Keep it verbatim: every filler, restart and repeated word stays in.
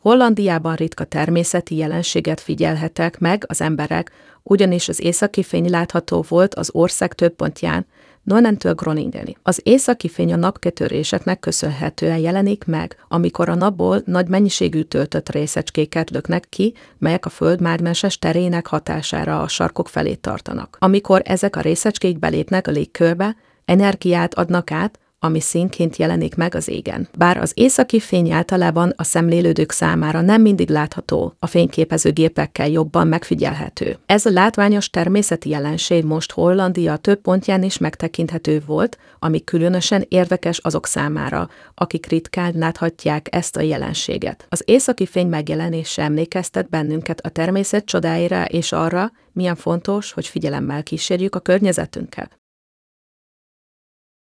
Hollandiában ritka természeti jelenséget figyelhettek meg az emberek, ugyanis az északi fény látható volt az ország több pontján, Nonnentől Groningeni. Az északi fény a napkitöréseknek köszönhetően jelenik meg, amikor a napból nagy mennyiségű töltött részecskéket löknek ki, melyek a Föld mágneses terének hatására a sarkok felé tartanak. Amikor ezek a részecskék belépnek a légkörbe, energiát adnak át, ami színként jelenik meg az égen. Bár az északi fény általában a szemlélődők számára nem mindig látható, a fényképezőgépekkel jobban megfigyelhető. Ez a látványos természeti jelenség most Hollandia több pontján is megtekinthető volt, ami különösen érdekes azok számára, akik ritkán láthatják ezt a jelenséget. Az északi fény megjelenése emlékeztet bennünket a természet csodáira és arra, milyen fontos, hogy figyelemmel kísérjük a környezetünket.